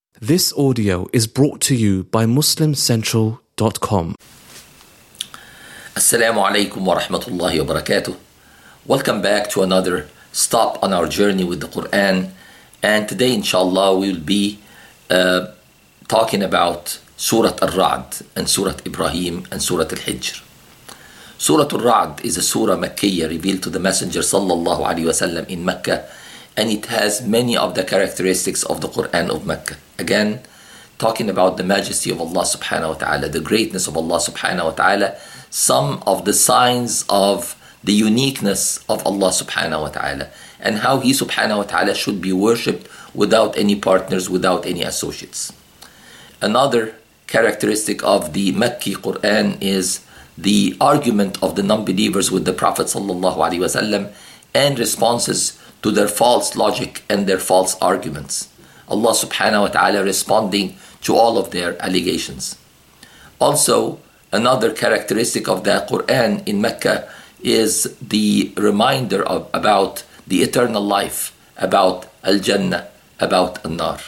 This audio is brought to you by MuslimCentral.com. Assalamu alaikum wa rahmatullahi wa barakatuh. Welcome back to another stop on our journey with the Quran. And today, inshallah, we will be talking about Surah Al-Ra'd and Surah Ibrahim and Surah Al-Hijr. Surah Al-Ra'd is a surah Makkiyya revealed to the Messenger sallallahu alaihi wasallam in Mecca, and it has many of the characteristics of the Quran of Mecca. Again, talking about the majesty of Allah subhanahu wa ta'ala, the greatness of Allah subhanahu wa ta'ala, some of the signs of the uniqueness of Allah subhanahu wa ta'ala, and how He subhanahu wa ta'ala should be worshipped without any partners, without any associates. Another characteristic of the Makki Quran is the argument of the non-believers with the Prophet sallallahu alaihi wasallam and responses to their false logic and their false arguments. Allah subhanahu wa ta'ala responding to all of their allegations. Also, another characteristic of the Quran in Mecca is the reminder about the eternal life, about Al-Jannah, about An-Nar.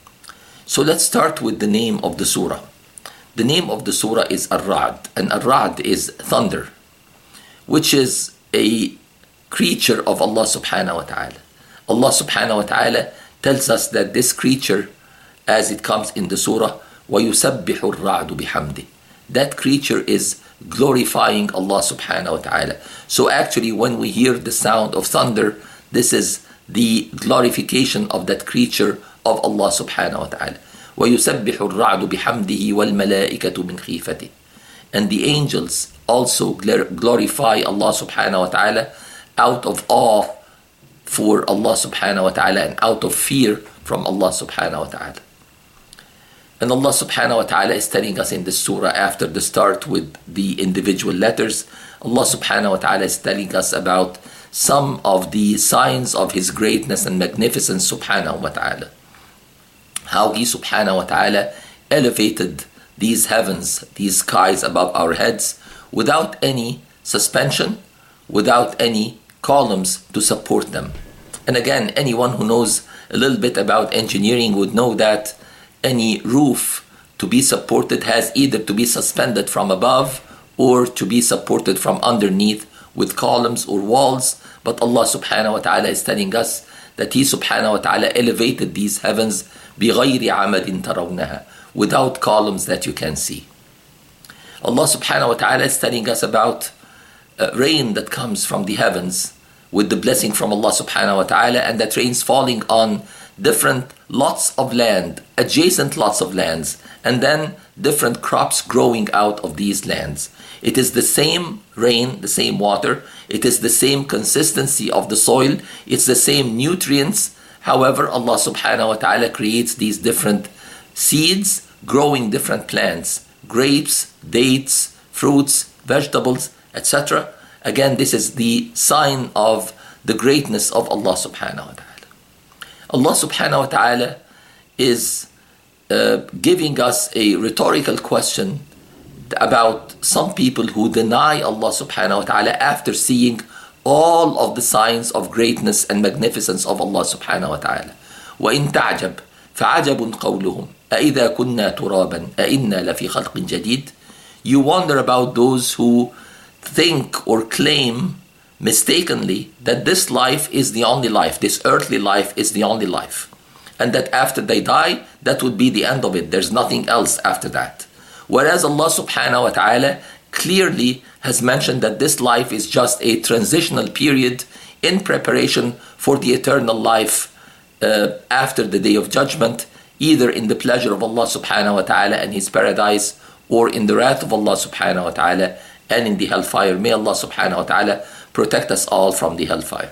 So let's start with the name of the surah. The name of the surah is Al-Ra'd, and Al-Ra'd is thunder, which is a creature of Allah subhanahu wa ta'ala. Allah subhanahu wa ta'ala tells us that this creature, as it comes in the surah, وَيُسَبِّحُ الرَّعْدُ بِحَمْدِهِ, that creature is glorifying Allah subhanahu wa ta'ala. So actually when we hear the sound of thunder, this is the glorification of that creature of Allah subhanahu wa ta'ala. وَيُسَبِّحُ الرَّعْدُ بِحَمْدِهِ وَالْمَلَائِكَةُ مِنْ خِيفَتِهِ, and the angels also glorify Allah subhanahu wa ta'ala out of awe for Allah subhanahu wa ta'ala and out of fear from Allah subhanahu wa ta'ala. And Allah subhanahu wa ta'ala is telling us in this surah, after the start with the individual letters, Allah subhanahu wa ta'ala is telling us about some of the signs of His greatness and magnificence subhanahu wa ta'ala. How He subhanahu wa ta'ala elevated these heavens, these skies above our heads without any suspension, without any columns to support them. And again, anyone who knows a little bit about engineering would know that any roof to be supported has either to be suspended from above or to be supported from underneath with columns or walls. But Allah subhanahu wa ta'ala is telling us that He subhanahu wa ta'ala elevated these heavens بِغَيْرِ عَمَدٍ تَرَوْنَهَا, without columns that you can see. Allah subhanahu wa ta'ala is telling us about rain that comes from the heavens with the blessing from Allah subhanahu wa ta'ala, and that rain's falling on different lots of land, adjacent lots of lands, and then different crops growing out of these lands. It is the same rain, the same water, it is the same consistency of the soil, it's the same nutrients. However, Allah subhanahu wa ta'ala creates these different seeds growing different plants, grapes, dates, fruits, vegetables, etc. Again, this is the sign of the greatness of Allah subhanahu wa ta'ala. Allah subhanahu wa ta'ala is giving us a rhetorical question about some people who deny Allah subhanahu wa ta'ala after seeing all of the signs of greatness and magnificence of Allah subhanahu wa ta'ala. وَإِن تَعْجَبْ فَعَجَبٌ قَوْلُهُمْ أَإِذَا كُنَّا تُرَابًا أَإِنَّا لَفِي خَلْقٍ جَدِيدٍ. You wonder about those who think or claim mistakenly that this life is the only life, this earthly life is the only life, and that after they die, that would be the end of it. There's nothing else after that. Whereas Allah subhanahu wa ta'ala clearly has mentioned that this life is just a transitional period in preparation for the eternal life after the day of judgment, either in the pleasure of Allah subhanahu wa ta'ala and His paradise, or in the wrath of Allah subhanahu wa ta'ala and in the hellfire. May Allah subhanahu wa ta'ala protect us all from the hellfire.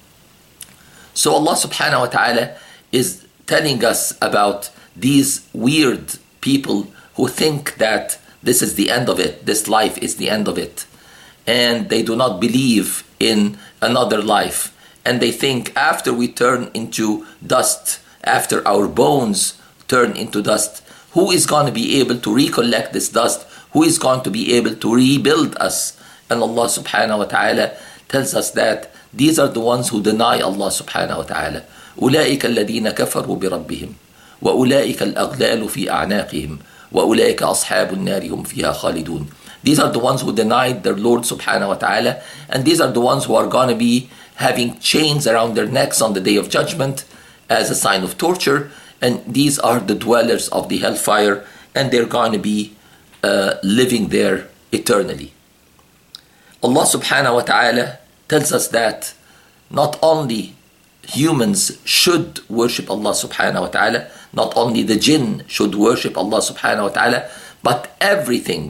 So Allah subhanahu wa ta'ala is telling us about these weird people who think that this is the end of it, this life is the end of it, and they do not believe in another life, and they think after we turn into dust, after our bones turn into dust, who is going to be able to recollect this dust? Who is going to be able to rebuild us? And Allah subhanahu wa ta'ala tells us that these are the ones who deny Allah subhanahu wa ta'ala. أُولَٰئِكَ الَّذِينَ كَفَرُوا بِرَبِّهِمْ وأولئك الأغلال في أعناقهم وأولئك أصحاب النار هم فيها خالدون. These are the ones who denied their Lord subhanahu wa ta'ala, and these are the ones who are going to be having chains around their necks on the day of judgment as a sign of torture, and these are the dwellers of the hellfire, and they're going to be living there eternally. Allah subhanahu wa ta'ala tells us that not only humans should worship Allah subhanahu wa ta'ala, not only the jinn should worship Allah subhanahu wa ta'ala, but everything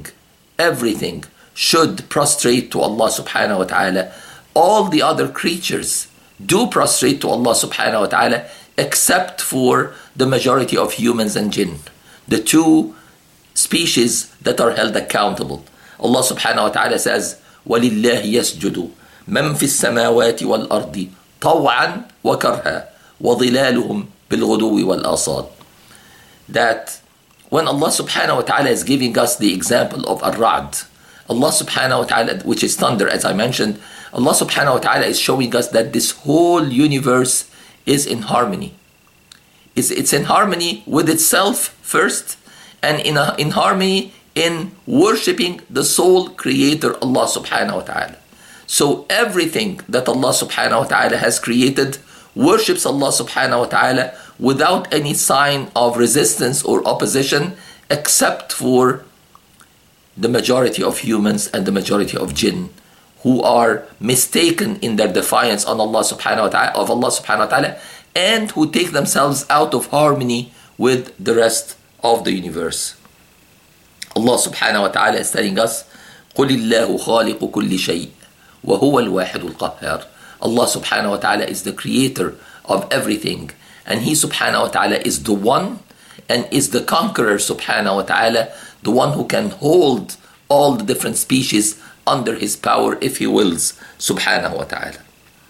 should prostrate to Allah subhanahu wa ta'ala. All the other creatures do prostrate to Allah subhanahu wa ta'ala, except for the majority of humans and jinn, the two species that are held accountable. Allah subhanahu wa ta'ala says, وَلِلَّهِ يَسْجُدُ مَنْ فِي السَّمَاوَاتِ وَالْأَرْضِ طَوْعًا وَكَرْهًا وَظِلَالُهُمْ بِالْغُدُوِّ وَالْآصَالِ. That when Allah subhanahu wa ta'ala is giving us the example of Ar-Ra'd, Allah subhanahu wa ta'ala, which is thunder as I mentioned, Allah subhanahu wa ta'ala is showing us that this whole universe is in harmony. It's in harmony with itself first, and in harmony in worshipping the sole creator, Allah subhanahu wa ta'ala. So everything that Allah subhanahu wa ta'ala has created worships Allah subhanahu wa ta'ala without any sign of resistance or opposition, except for the majority of humans and the majority of jinn, who are mistaken in their defiance on Allah subhanahu wa ta'ala, of Allah subhanahu wa ta'ala, and who take themselves out of harmony with the rest of the universe. Allah subhanahu wa ta'ala is telling us, قُلِ اللَّهُ خَالِقُ كُلِّ شَيْءٍ وَهُوَ الْوَاحِدُ الْقَهَّارُ. Allah subhanahu wa ta'ala is the creator of everything, and He subhanahu wa ta'ala is the one and is the conqueror subhanahu wa ta'ala, the one who can hold all the different species under His power if He wills subhanahu wa ta'ala.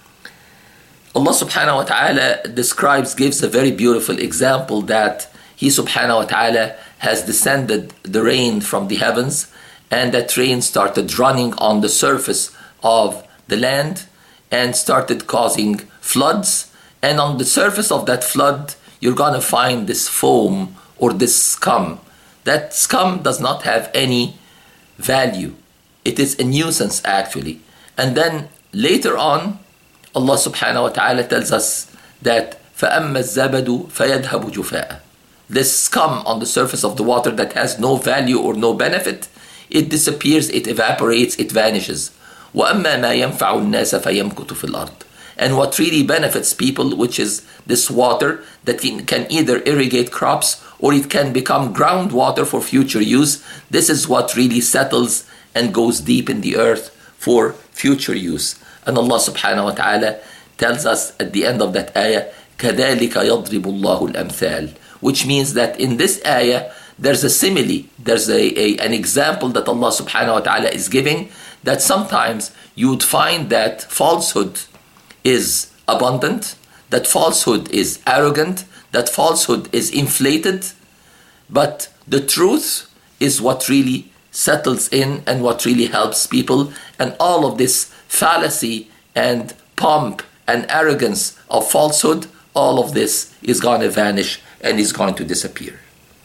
Allah subhanahu wa ta'ala gives a very beautiful example that He subhanahu wa ta'ala has descended the rain from the heavens, and that rain started running on the surface of the land and started causing floods. And on the surface of that flood, you're going to find this foam or this scum. That scum does not have any value. It is a nuisance actually. And then later on, Allah subhanahu wa ta'ala tells us that فَأَمَّا الزَّبَدُ فَيَذْهَبُ جُفَاءً. This scum on the surface of the water that has no value or no benefit, it disappears, it evaporates, it vanishes. وَأَمَّا مَا يَنْفَعُ النَّاسَ فَيَمْكُتُ فِي الْأَرْضِ. And what really benefits people, which is this water that can either irrigate crops or it can become groundwater for future use, this is what really settles and goes deep in the earth for future use. And Allah subhanahu wa ta'ala tells us at the end of that ayah, كَذَلِكَ يَضْرِبُ اللَّهُ الْأَمْثَالِ, which means that in this ayah, there's a simile, there's an example that Allah subhanahu wa ta'ala is giving, that sometimes you would find that falsehood is abundant, that falsehood is arrogant, that falsehood is inflated, but the truth is what really settles in and what really helps people, and all of this fallacy and pomp and arrogance of falsehood, all of this is going to vanish and is going to disappear.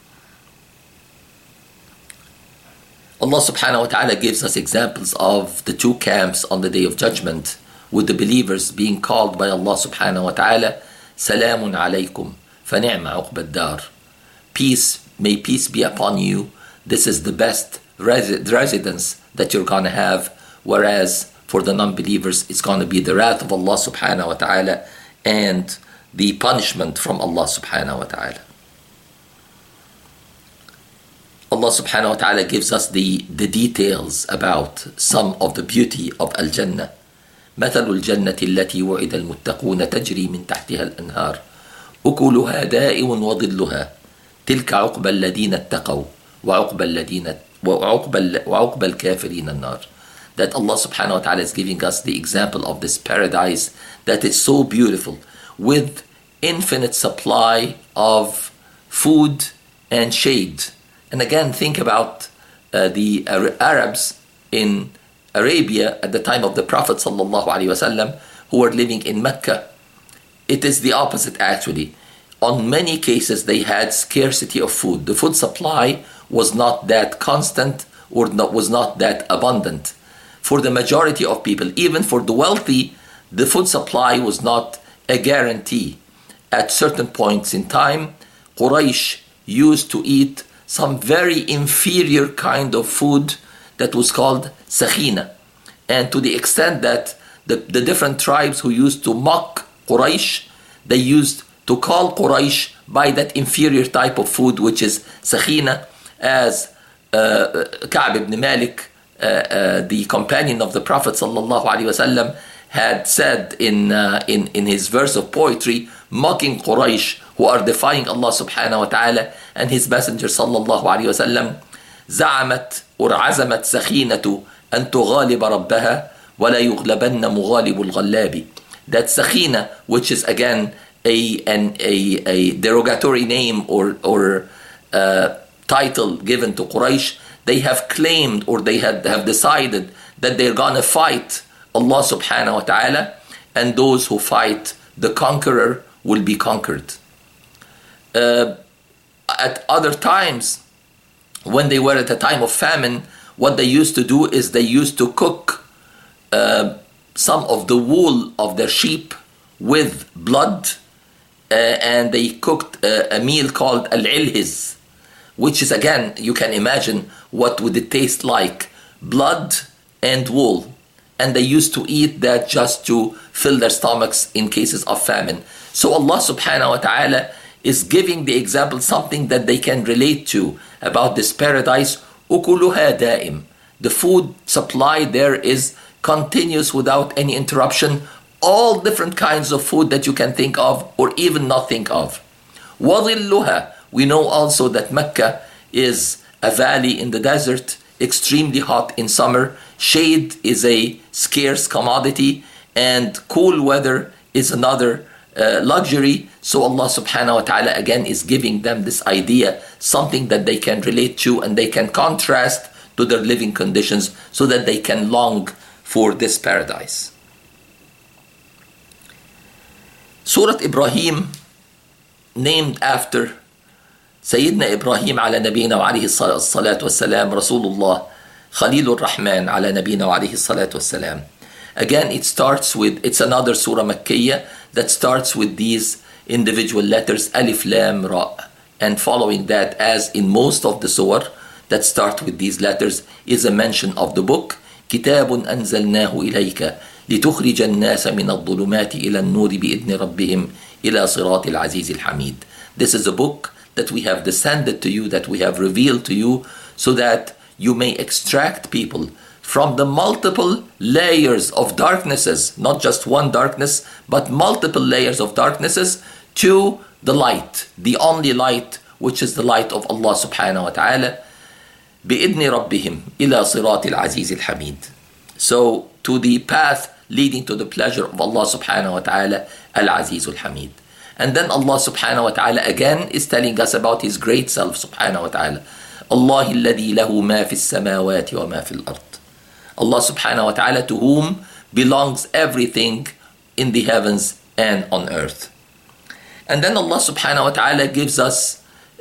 Allah subhanahu wa ta'ala gives us examples of the two camps on the day of judgment, with the believers being called by Allah subhanahu wa ta'ala, Salamun alaykum, fa ni'ma uqba ad-dar. Peace, may peace be upon you. This is the best residence that you're going to have, whereas for the non-believers it's going to be the wrath of Allah subhanahu wa ta'ala and the punishment from Allah subhanahu wa ta'ala. Allah subhanahu wa ta'ala gives us the details about some of the beauty of Al-Jannah. مثل الجنة التي وعد المتقون تجري من تحتها الأنهار أكلها دائم وظلها تلك عقبى الذين اتقوا وعقبى الكافرين النار. That Allah subhanahu wa ta'ala is giving us the example of this paradise that is so beautiful, with infinite supply of food and shade. And again, think about the Arabs in Arabia at the time of the Prophet sallallahu alaihi wasallam, who were living in Mecca. It is the opposite actually. on many cases they had scarcity of food. The food supply was not that constant or was not that abundant. For the majority of people, even for the wealthy, the food supply was not a guarantee. At certain points in time, Quraysh used to eat some very inferior kind of food that was called sakhina. And to the extent that the different tribes who used to mock Quraysh, they used to call Quraysh by that inferior type of food, which is sakhina, as Ka'b ibn Malik, the companion of the Prophet sallallahu alaihi wasallam, had said in his verse of poetry, mocking Quraysh who are defying Allah subhanahu wa ta'ala and his messenger sallallahu alaihi wasallam. زعمت عزمت سخينة أن تغالب ربها ولا يغلبن مغالب الغلاب. That sakhina, which is again a derogatory name or title given to Quraysh, they have claimed or they have decided that they're gonna fight Allah subhanahu wa ta'ala, and those who fight the conqueror will be conquered. At other times, when they were at a time of famine, what they used to do is they used to cook some of the wool of their sheep with blood, and they cooked a meal called al-ilhiz, which is, again, you can imagine what would it taste like, blood and wool. And they used to eat that just to fill their stomachs in cases of famine. So Allah subhanahu wa ta'ala is giving the example, something that they can relate to about this paradise. Ukuluha da'im. The food supply there is continuous without any interruption. All different kinds of food that you can think of or even not think of. Wadilluha. We know also that Mecca is a valley in the desert, extremely hot in summer. Shade is a scarce commodity, and cool weather is another luxury. So Allah subhanahu wa ta'ala again is giving them this idea, something that they can relate to and they can contrast to their living conditions so that they can long for this paradise. Surah Ibrahim, named after Sayyidina Ibrahim ala nabiyina wa alayhi salatu wassalam, Rasulullah, Khalilur Rahman ala nabiyina wa alayhi salatu wassalam. Again, it starts with, it's another surah Makkiyah that starts with these individual letters, Alif, Lam, Ra. And following that, as in most of the surah that start with these letters, is a mention of the book. كتاب أنزلناه إليك لتخرج الناس من الظلمات إلى النور بإذن ربهم إلى صراط العزيز الحميد. This is a book that we have descended to you, that we have revealed to you, so that you may extract people from the multiple layers of darknesses, not just one darkness, but multiple layers of darknesses, to the light, the only light, which is the light of Allah subhanahu wa ta'ala. بِإِذْنِ رَبِّهِمْ إِلَى صِرَاطِ الْعَزِيزِ الْحَمِيدِ. So, to the path leading to the pleasure of Allah subhanahu wa ta'ala, Al-Aziz al-Hamid. And then Allah subhanahu wa ta'ala again is telling us about His great self subhanahu wa ta'ala. Allah الذي له ما في السماوات وما في الأرض. Allah subhanahu wa ta'ala, to whom belongs everything in the heavens and on earth. And then Allah subhanahu wa ta'ala gives us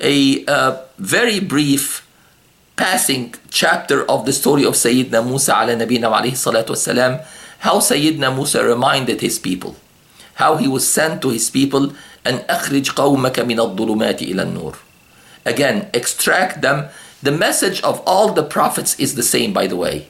a very brief passing chapter of the story of Sayyidina Musa ala nabina wa alayhi salatu wasalam, how Sayyidina Musa reminded his people, how he was sent to his people, and أخرج قومك من الظلمات إلى النور. Again, extract them. The message of all the prophets is the same, by the way.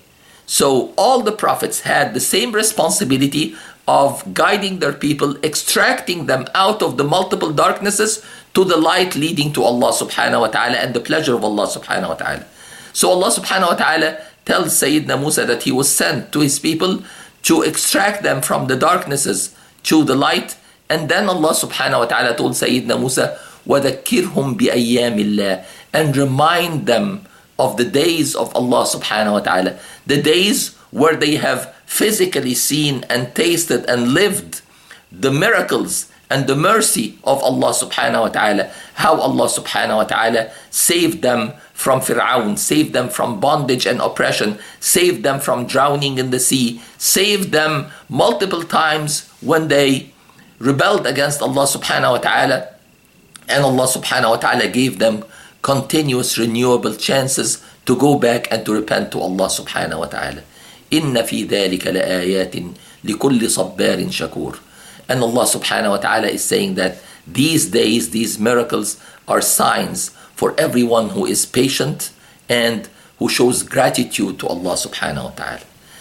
So all the prophets had the same responsibility of guiding their people, extracting them out of the multiple darknesses to the light leading to Allah subhanahu wa ta'ala and the pleasure of Allah subhanahu wa ta'ala. So Allah subhanahu wa ta'ala tells Sayyidina Musa that he was sent to his people to extract them from the darknesses to the light. And then Allah subhanahu wa ta'ala told Sayyidina Musa, وَذَكِّرْهُمْ بِأَيَّامِ اللَّهِ, and remind them of the days of Allah subhanahu wa ta'ala, the days where they have physically seen and tasted and lived the miracles and the mercy of Allah subhanahu wa ta'ala, how Allah subhanahu wa ta'ala saved them from Fir'aun, saved them from bondage and oppression, saved them from drowning in the sea, saved them multiple times when they rebelled against Allah subhanahu wa ta'ala. And Allah subhanahu wa ta'ala gave them continuous renewable chances to go back and to repent to Allah subhanahu wa ta'ala. إِنَّ فِي ذَلِكَ لَآيَاتٍ لِكُلِّ صَبَّارٍ شَكُورٍ. And Allah subhanahu wa ta'ala is saying that these days, these miracles are signs for everyone who is patient and who shows gratitude to Allah subhanahu wa ta'ala.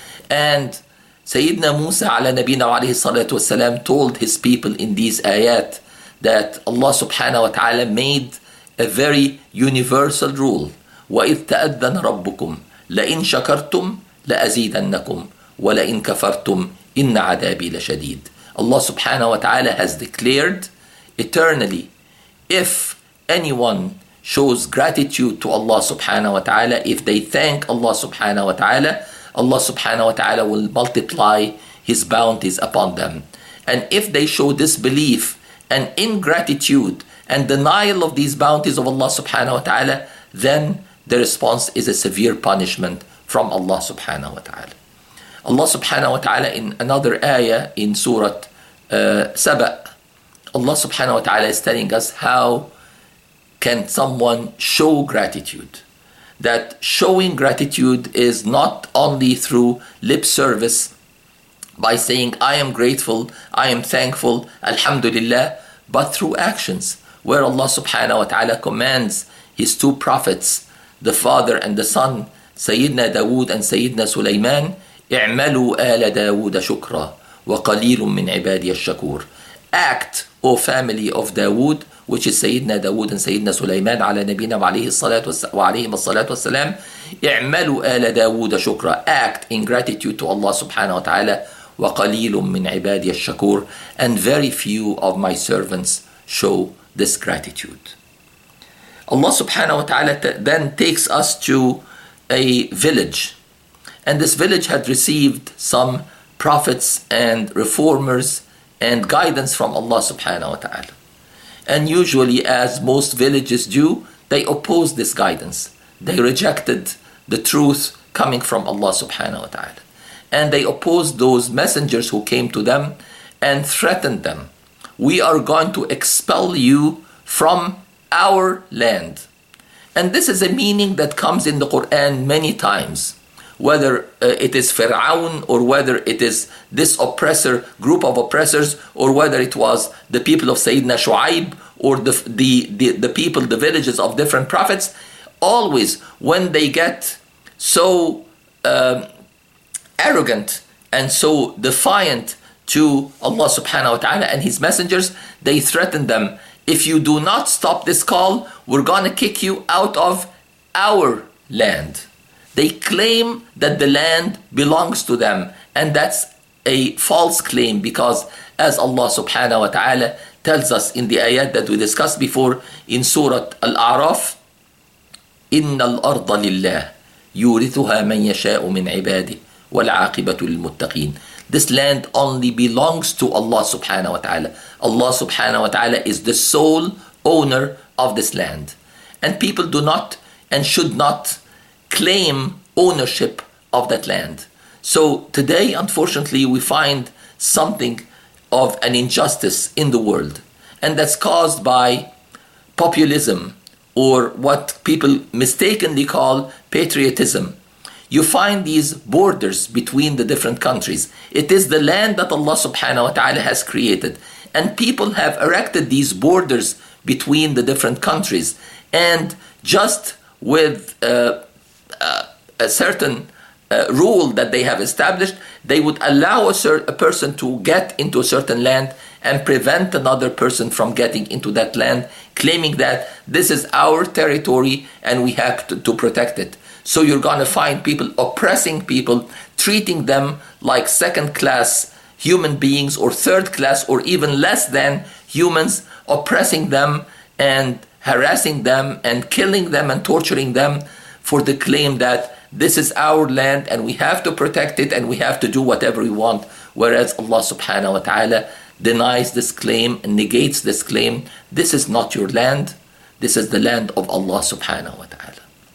And Sayyidina Musa ala nabina wa alayhi salatu wasalam told his people in these ayat that Allah subhanahu wa ta'ala made a very universal rule. وَإِذْ تَأَذَّنَ رَبُّكُمْ لَإِنْ شَكَرْتُمْ لَأَزِيدَنَّكُمْ وَلَإِنْ كَفَرْتُمْ إِنَّ عَذَابِي لَشَدِيدٌ. Allah subhanahu wa ta'ala has declared eternally, if anyone shows gratitude to Allah subhanahu wa ta'ala, if they thank Allah subhanahu wa ta'ala, Allah subhanahu wa ta'ala will multiply His bounties upon them. And if they show disbelief and ingratitude and denial of these bounties of Allah subhanahu wa ta'ala, then the response is a severe punishment from Allah subhanahu wa ta'ala. Allah subhanahu wa ta'ala in another ayah in Surah Saba, Allah subhanahu wa ta'ala is telling us how can someone show gratitude. That showing gratitude is not only through lip service by saying I am grateful, I am thankful, alhamdulillah, but through actions where Allah subhanahu wa ta'ala commands His two prophets, the father and the son, Sayyidina Dawood and Sayyidina Sulaiman, اعملوا آل داود شكرا وقليل من عبادي الشكور. Act, O family of Dawood, which is Sayyidina Dawood and Sayyidina Sulaiman على نبينا وعليهم الصلاة والسلام. اعملوا آل داود شكرا. Act in gratitude to Allah subhanahu wa ta'ala. وقليل من عبادي الشكور. And very few of my servants show this gratitude. Allah subhanahu wa ta'ala then takes us to a village. And this village had received some prophets and reformers and guidance from Allah subhanahu wa ta'ala. And usually, as most villages do, they opposed this guidance. They rejected the truth coming from Allah subhanahu wa ta'ala. And they opposed those messengers who came to them and threatened them. We are going to expel you from our land. And this is a meaning that comes in the Quran many times. Whether it is Fir'aun or whether it is this oppressor, group of oppressors, or whether it was the people of Sayyidina Shu'aib or the people, the villages of different prophets, always when they get so arrogant and so defiant to Allah subhanahu wa ta'ala and His messengers, they threaten them. If you do not stop this call, we're going to kick you out of our land. They claim that the land belongs to them, and that's a false claim, because as Allah subhanahu wa ta'ala tells us in the ayat that we discussed before in Surah Al-A'raf, إِنَّ الْأَرْضَ لِلَّهِ يُورِثُهَا مَنْ يَشَاءُ مِنْ عِبَادِهِ وَالْعَاقِبَةُ لِلْمُتَّقِينَ. This land only belongs to Allah subhanahu wa ta'ala. Allah subhanahu wa ta'ala is the sole owner of this land. And people do not and should not claim ownership of that land. So today, unfortunately, we find something of an injustice in the world. And that's caused by populism, or what people mistakenly call patriotism. You find these borders between the different countries. It is the land that Allah subhanahu wa ta'ala has created. And people have erected these borders between the different countries. And just with a certain rule that they have established, they would allow a person to get into a certain land and prevent another person from getting into that land, claiming that this is our territory and we have to protect it. So you're going to find people oppressing people, treating them like second-class human beings or third-class or even less than humans, oppressing them and harassing them and killing them and torturing them for the claim that this is our land and we have to protect it and we have to do whatever we want. Whereas Allah subhanahu wa ta'ala denies this claim and negates this claim. This is not your land. This is the land of Allah subhanahu wa ta'ala.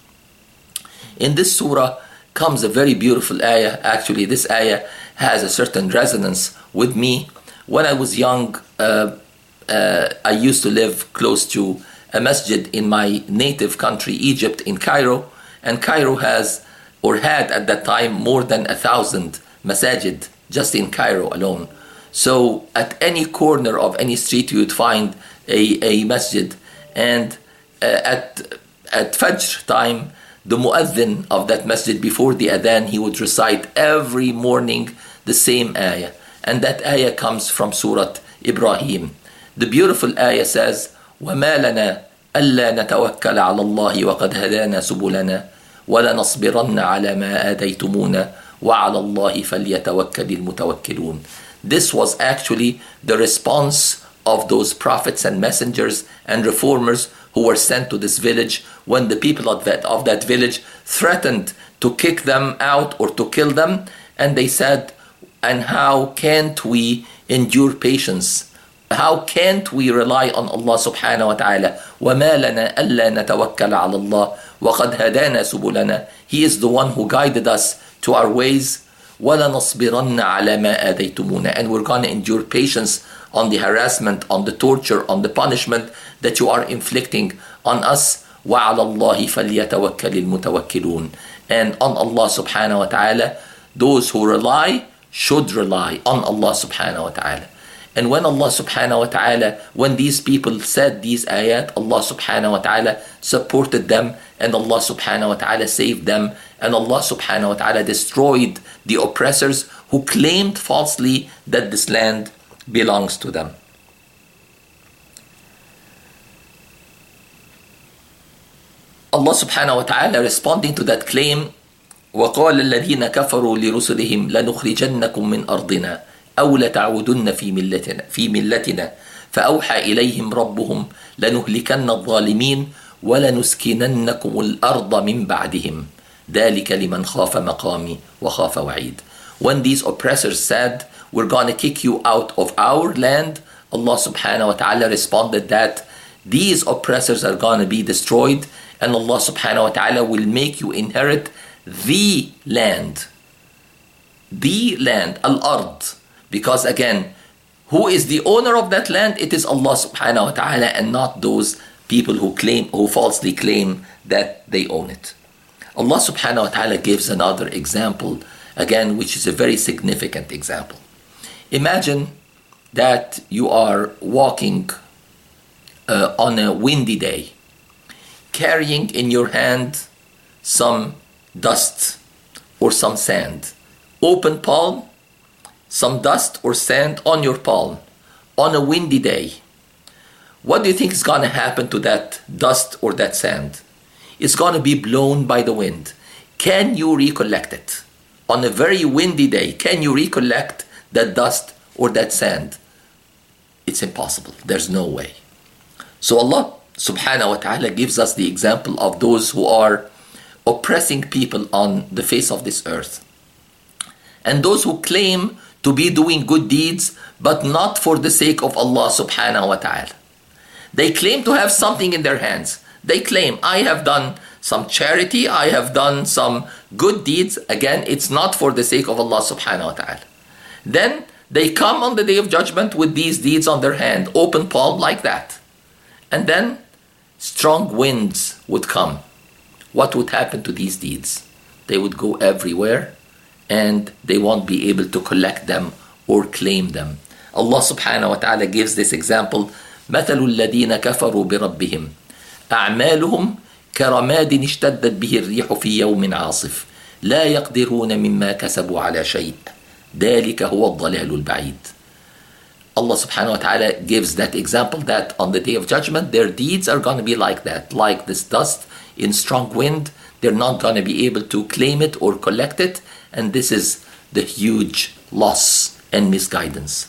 In this surah comes a very beautiful ayah. Actually, this ayah has a certain resonance with me. When I was young, I used to live close to a masjid in my native country, Egypt, in Cairo. And Cairo has, or had at that time, more than 1,000 masajid just in Cairo alone. So at any corner of any street, you would find a masjid. And at Fajr time, the muazzin of that masjid, before the adhan, he would recite every morning the same ayah. And that ayah comes from Surah Ibrahim. The beautiful ayah says, وَمَا لَنَا أَلَّا نَتَوَكَّلَ عَلَى اللَّهِ وَقَدْ هَدَانَا سُبُلَنَا وَلَنَصْبِرَنَّ عَلَى مَا آتَيْتُمُونَا وَعَلَى اللَّهِ فَلْيَتَوَكَّلِ الْمُتَوَكِّلُونَ. This was actually the response of those prophets and messengers and reformers who were sent to this village when the people of that village threatened to kick them out or to kill them. And they said, and how can't we endure patience? How can't we rely on Allah subhanahu wa ta'ala? وَمَا لَنَا أَلَّا نَتَوَكَّلَ عَلَى اللَّهِ وَقَدْ هَدَانَا سُبُلَنَا. He is the one who guided us to our ways. وَلَنَصْبِرَنَّ عَلَى مَا آتَيْتُمُونَ. And we're going to endure patience on the harassment, on the torture, on the punishment that you are inflicting on us. وَعَلَى اللَّهِ فَلْيَتَوَكَّلِ الْمُتَوَكِّلُونَ. And on Allah subhanahu wa ta'ala, those who rely should rely on Allah subhanahu wa ta'ala. And when Allah subhanahu wa ta'ala, when these people said these ayat, Allah subhanahu wa ta'ala supported them, and Allah subhanahu wa ta'ala saved them, and Allah subhanahu wa ta'ala destroyed the oppressors who claimed falsely that this land belongs to them. Allah subhanahu wa ta'ala, responding to that claim, وَقَالَ الَّذِينَ كَفَرُوا لِرُسُلِهِمْ لَنُخْرِجَنَّكُمْ مِنْ أَرْضِنَا أَوْ لَتَعُودُنَّ فِي مِلَّتِنَا فَأَوْحَى إِلَيْهِمْ رَبُّهُمْ لَنُهْلِكَنَّ الظَّالِمِينَ وَلَنُسْكِنَنَّكُمُ الْأَرْضَ مِنْ بَعْدِهِمْ ذَلِكَ لِمَنْ خَافَ مَقَامِي وَخَافَ وَعِيدٍ. When these oppressors said, we're going to kick you out of our land, Allah subhanahu wa ta'ala responded that these oppressors are going to be destroyed, and Allah subhanahu wa ta'ala will make you inherit the land, al-ard. Because again, who is the owner of that land? It is Allah subhanahu wa ta'ala, and not those people who falsely claim that they own it. Allah subhanahu wa ta'ala gives another example, again, which is a very significant example. Imagine that you are walking on a windy day, carrying in your hand some dust or some sand. Open palm, some dust or sand on your palm on a windy day. What do you think is going to happen to that dust or that sand? It's going to be blown by the wind. Can you recollect it? On a very windy day, can you recollect that dust or that sand? It's impossible. There's no way. So Allah subhanahu wa ta'ala gives us the example of those who are oppressing people on the face of this earth. And those who claim to be doing good deeds, but not for the sake of Allah subhanahu wa ta'ala. They claim to have something in their hands. They claim, I have done some charity, I have done some good deeds. Again, it's not for the sake of Allah subhanahu wa ta'ala. Then they come on the day of judgment with these deeds on their hand, open palm like that. And then strong winds would come. What would happen to these deeds? They would go everywhere, and they won't be able to collect them or claim them. Allah subhanahu wa ta'ala gives this example. مثل الذين كفروا بربهم أعمالهم كرماد اشتدت به الريح في يوم عاصف لا يقدرون مما كسبوا على شيء ذلك هو الضلال البعيد. Allah subhanahu wa ta'ala gives that example, that on the day of judgment their deeds are going to be like that, like this dust in strong wind. They're not going to be able to claim it or collect it, and this is the huge loss and misguidance.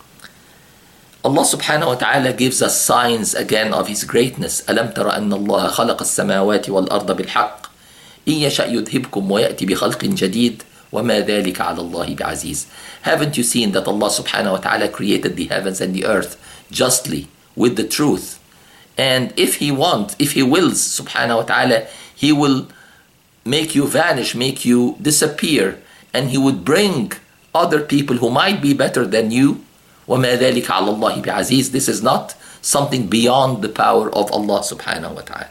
Allah subhanahu wa ta'ala gives us signs again of His greatness. أَلَمْ تَرَ أَنَّ اللَّهَ خَلَقَ السَّمَاوَاتِ وَالْأَرْضَ بِالْحَقِّ إِنْ يَشَأْ يُذْهِبْكُمْ وَيَأْتِ بِخَلْقٍ جَدِيدٍ وَمَا ذَلِكَ عَلَى اللَّهِ بِعَزِيزٍ. Haven't you seen that Allah subhanahu wa ta'ala created the heavens and the earth justly with the truth? And if He wills subhanahu wa ta'ala, He will make you vanish, make you disappear, and He would bring other people who might be better than you. وَمَا ذَلِكَ عَلَى اللَّهِ بِعَزِيزٍ. This is not something beyond the power of Allah subhanahu wa ta'ala.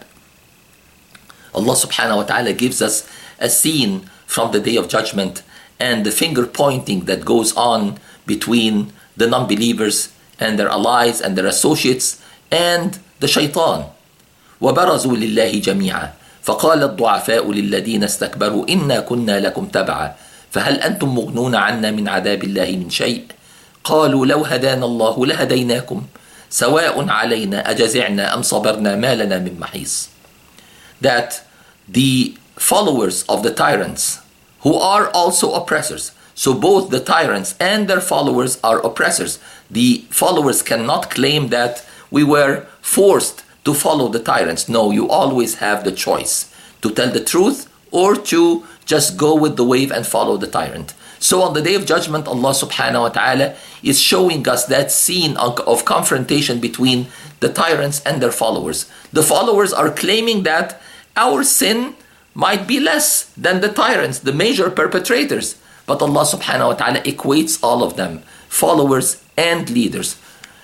Allah subhanahu wa ta'ala gives us a scene from the Day of Judgment and the finger pointing that goes on between the non-believers and their allies and their associates and the shaitan. وَبَرَزُوا لِلَّهِ جَمِيعًا فَقَالَ الضُّعَفَاءُ لِلَّذِينَ اسْتَكْبَرُوا إِنَّا كُنَّا لَكُمْ تَبَعًا فَهَلْ أَنْتُمْ مُغْنُونَ عَنَّا مِنْ عَذَابِ اللَّهِ مِنْ شَيْءٍ قَالُوا لَوْ هَدَانَا اللَّهُ لَهَدَيْنَاكُمْ سَوَاءٌ عَلَيْنَا أَجَزِعْنَا أَمْ صَبَرْنَا مَا لَنَا مِنْ مَحِيصٍ. That the followers of the tyrants, who are also oppressors, so both the tyrants and their followers are oppressors. The followers cannot claim that we were forced to follow the tyrants. No, you always have the choice to tell the truth or to just go with the wave and follow the tyrant. So on the Day of Judgment, Allah subhanahu wa ta'ala is showing us that scene of confrontation between the tyrants and their followers. The followers are claiming that our sin might be less than the tyrants, the major perpetrators. But Allah subhanahu wa ta'ala equates all of them, followers and leaders.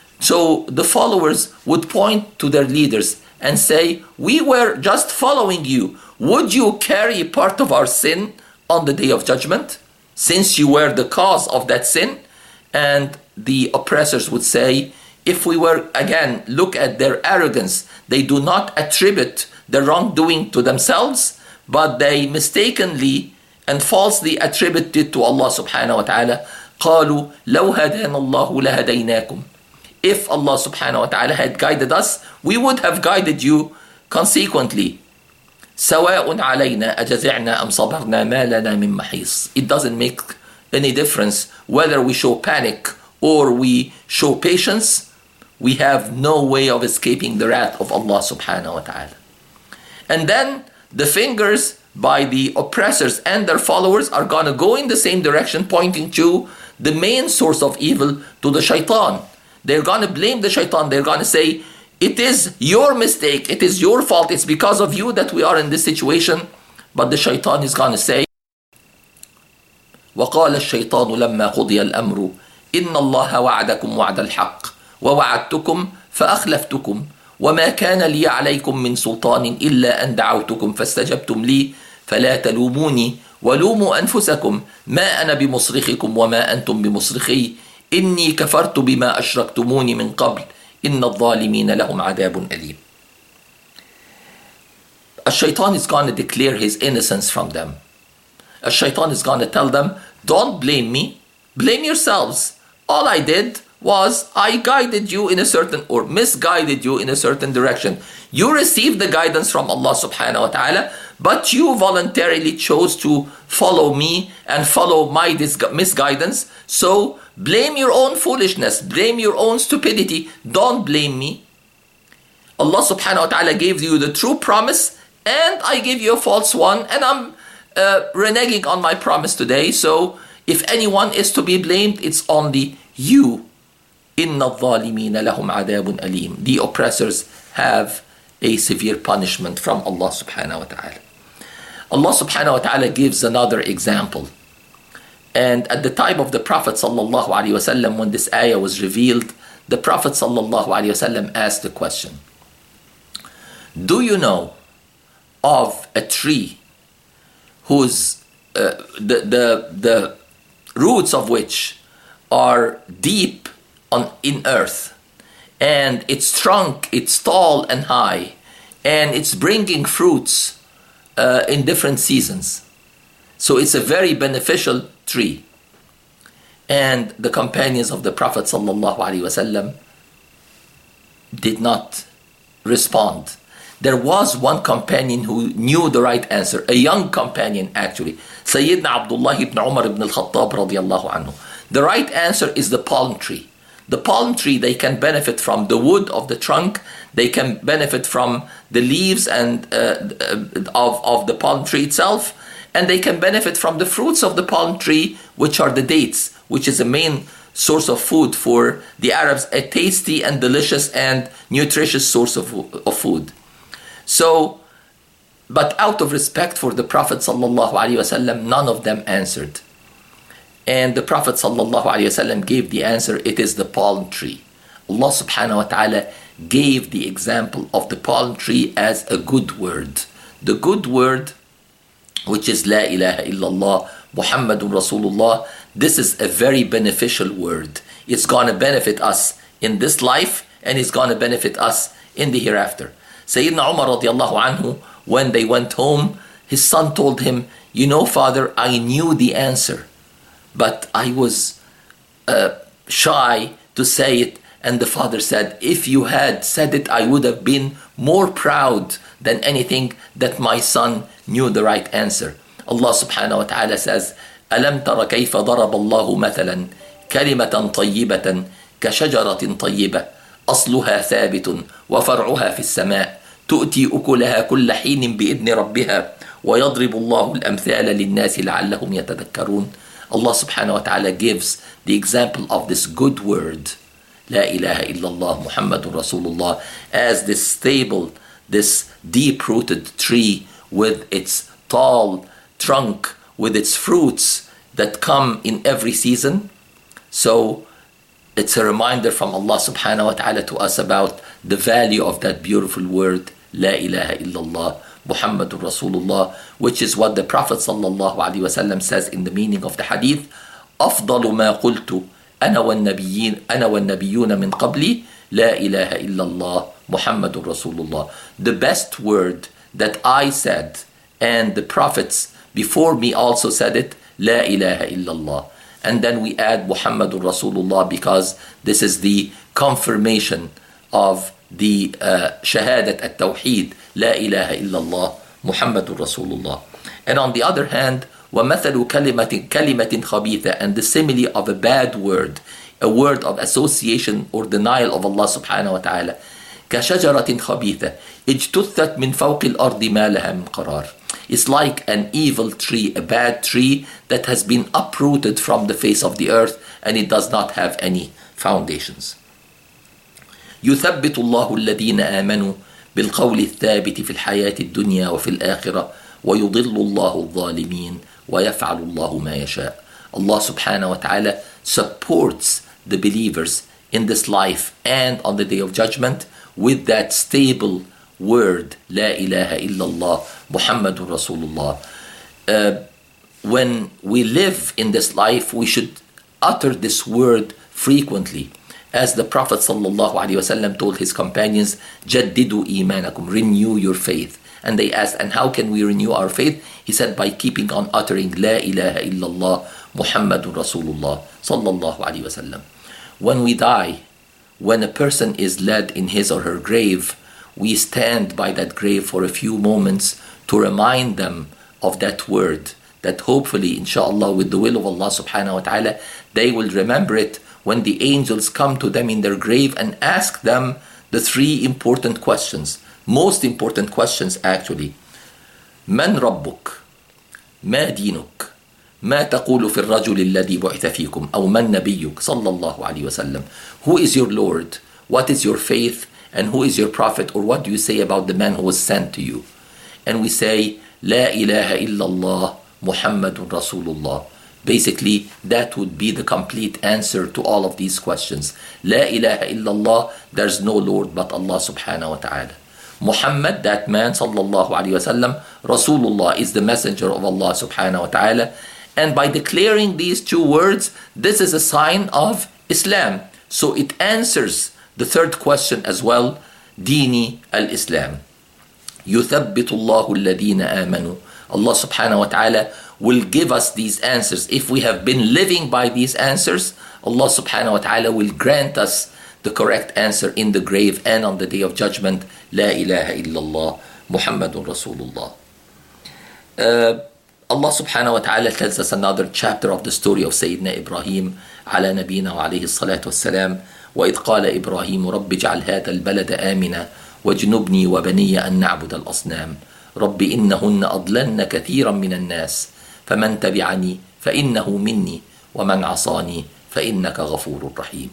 So the followers would point to their leaders and say, we were just following you. Would you carry part of our sin on the Day of Judgment, since you were the cause of that sin? And the oppressors would say, if we were, again, look at their arrogance, they do not attribute the wrongdoing to themselves, but they mistakenly and falsely attribute it to Allah subhanahu wa ta'ala. قَالُوا لَوْ هَدَانَ اللَّهُ لَهَدَيْنَاكُمْ. If Allah subhanahu wa ta'ala had guided us, we would have guided you consequently. سَوَاءٌ عَلَيْنَا أَجَزِعْنَا أَمْ صَبَرْنَا مَا لَنَا مِنْ مَحِيصٍ. It doesn't make any difference whether we show panic or we show patience. We have no way of escaping the wrath of Allah subhanahu wa ta'ala. And then the fingers by the oppressors and their followers are going to go in the same direction, pointing to the main source of evil, to the shaitan. They're going to blame the shaitan. They're going to say, it is your mistake, it is your fault, it's because of you that we are in this situation. But the shaitan is going to say, وَقَالَ الشَّيْطَانُ لَمَّا قُضِيَ الْأَمْرُ إِنَّ اللَّهَ وَعَدَكُمْ وَعْدَ الْحَقِّ وَوَعَدْتُكُمْ فَأَخْلَفْتُكُمْ وَمَا كَانَ لِي عَلَيْكُمْ مِنْ سُلْطَانٍ إِلَّا أَنْ دَعَوْتُكُمْ فَاسْتَجَبْتُمْ لِي فَلَا تَلُومُونِي وَلُومُوا أَنفُسَكُمْ مَا أَنَا بِمُصْرِخِكُمْ وَمَا أَنْتُمْ بِمُصْرِخِي إِنِّي كَفَرْتُ بِمَا أَشْرَكْتُمُونِ مِنْ قَبْلِ إِنَّ الظَّالِمِينَ لَهُمْ عَذَابٌ أَلِيمٌ. Shaitan is going to declare his innocence from them. Shaitan is going to tell them, don't blame me, blame yourselves. All I did was I guided you in a certain, or misguided you in a certain direction. You received the guidance from Allah subhanahu wa ta'ala, but you voluntarily chose to follow me and follow my misguidance. So blame your own foolishness, blame your own stupidity, don't blame me. Allah subhanahu wa ta'ala gave you the true promise and I gave you a false one, and I'm reneging on my promise today. So if anyone is to be blamed, it's only you. إِنَّ الظَّالِمِينَ لَهُمْ عَذَابٌ أَلِيمٌ. The oppressors have a severe punishment from Allah subhanahu wa ta'ala. Allah subhanahu wa ta'ala gives another example. And at the time of the Prophet sallallahu alaihi wasallam, when this ayah was revealed, the Prophet sallallahu alaihi wasallam asked the question, do you know of a tree whose the roots of which are deep in earth, and its trunk, it's tall and high, and it's bringing fruits in different seasons. So it's a very beneficial tree. And the companions of the Prophet sallallahu alaihi wasallam did not respond. There was one companion who knew the right answer, a young companion actually, Sayyidina Abdullah ibn Umar ibn al-Khattab radiyallahu anhu. The right answer is the palm tree. The palm tree, they can benefit from the wood of the trunk, they can benefit from the leaves and of the palm tree itself, and they can benefit from the fruits of the palm tree, which are the dates, which is the main source of food for the Arabs, a tasty and delicious and nutritious source of food. So, but out of respect for the Prophet sallallahu alaihi wasallam, none of them answered. And the Prophet ﷺ gave the answer, it is the palm tree. Allah subhanahu wa ta'ala gave the example of the palm tree as a good word. The good word, which is La ilaha illallah Muhammadun Rasulullah, this is a very beneficial word. It's going to benefit us in this life and it's going to benefit us in the hereafter. Sayyidina Umar radiallahu anhu, when they went home, his son told him, you know, father, I knew the answer, but I was shy to say it. And the father said, if you had said it, I would have been more proud than anything that my son knew the right answer. Allah subhanahu wa ta'ala says, أَلَمْ تَرَ كَيْفَ ضَرَبَ اللَّهُ مَثَلًا كَلِمَةً طَيِّبَةً كَشَجَرَةٍ طَيِّبَةٍ أَصْلُهَا ثَابِتٌ وَفَرْعُهَا فِي السَّمَاءِ تُؤْتِي أُكُلَهَا كُلَّ حِينٍ بِإِذْنِ رَبِّهَا وَيَضْرِبُ اللَّهُ الْأَمْثَالَ لِلنَّاسِ لَعَلَّهُمْ يَتَذَكَّرُونَ. Allah subhanahu wa ta'ala gives the example of this good word, La ilaha illallah Muhammadun Rasulullah, as this stable, this deep-rooted tree with its tall trunk, with its fruits that come in every season. So it's a reminder from Allah subhanahu wa ta'ala to us about the value of that beautiful word, La ilaha illallah Muhammadun Rasulullah, which is what the Prophet sallallahu alaihi wasallam says in the meaning of the hadith, أفضل ما قلت أنا والنبيون من قبلي لا إله إلا الله محمد رسول الله. The best word that I said and the prophets before me also said it, لا إله إلا الله. And then we add محمد رسول الله because this is the confirmation of the shahadat at-tawheed, لا إله إلا الله محمد رسول الله. And on the other hand, وَمَثَلُ كَلِمَةٍ خَبِيثَةٍ, and the simile of a bad word, a word of association or denial of Allah subhanahu wa ta'ala, كَشَجَرَةٍ خَبِيثَةٍ اجْتُثَّتْ مِنْ فَوْقِ الْأَرْضِ مَا لَهَا مِنْ قَرَارٍ. It's like an evil tree, a bad tree that has been uprooted from the face of the earth and it does not have any foundations. يُثَبِّتُ اللَّهُ الَّذِينَ آمَنُوا بِالْقَوْلِ الثَّابِتِ فِي الْحَيَاةِ الدُّنْيَا وَفِي الْآخِرَةِ وَيُضِلُّ اللَّهُ الظَّالِمِينَ وَيَفْعَلُ اللَّهُ مَا يَشَاءُ. Allah subhanahu wa ta'ala supports the believers in this life and on the day of judgment with that stable word, La ilaha illallah Muhammadur Rasulullah. When we live in this life, we should utter this word frequently. As the Prophet sallallahu alaihi wasallam told his companions, جَدِّدُوا إِيمَانَكُمْ, renew your faith. And they asked, and how can we renew our faith? He said, by keeping on uttering La ilaha illallah Muhammadur Rasulullah sallallahu alaihi wasallam. When we die, when a person is laid in his or her grave, we stand by that grave for a few moments to remind them of that word, that hopefully, inshallah, with the will of Allah subhanahu wa ta'ala, they will remember it when the angels come to them in their grave and ask them the three important questions, most important questions actually. من ربك؟ ما دينك؟ ما تقول في الرجل الذي بعث فيكم؟ أو من نبيك صلى الله عليه وسلم? Who is your Lord? What is your faith? And who is your prophet? Or what do you say about the man who was sent to you? And we say, لا إله إلا الله محمد رسول الله. Basically, that would be the complete answer to all of these questions. La ilaha illallah, there's no Lord but Allah subhanahu wa ta'ala. Muhammad, that man, sallallahu alayhi wa sallam, Rasulullah is the messenger of Allah subhanahu wa ta'ala. And by declaring these two words, this is a sign of Islam. So it answers the third question as well, Dini al-Islam. يُثَبِّتُ اللَّهُ الَّذِينَ آمَنُوا. Allah subhanahu wa ta'ala will give us these answers. If we have been living by these answers, Allah subhanahu wa ta'ala will grant us the correct answer in the grave and on the day of judgment. La ilaha illallah Muhammadun Rasulullah. Allah subhanahu wa ta'ala tells us another chapter of the story of Sayyidina Ibrahim ala nabina wa alayhi salatu wassalam. وَإِذْ قَالَ إِبْرَاهِيمُ رَبِّ اجْعَلْ هَذَا الْبَلَدَ آمِنًا وَاجْنُبْنِي وَبَنِيَّ أَن نَّعْبُدَ الْأَصْنَامَ رَبِّ إِنَّهُنَّ أَضْلَلْنَ كَثِيرًا مِنَ النَّاسِ فَمَنْ تَبِعَنِي فَإِنَّهُ مِنِّي وَمَنْ عَصَانِي فَإِنَّكَ غَفُورٌ رَحِيمٌ.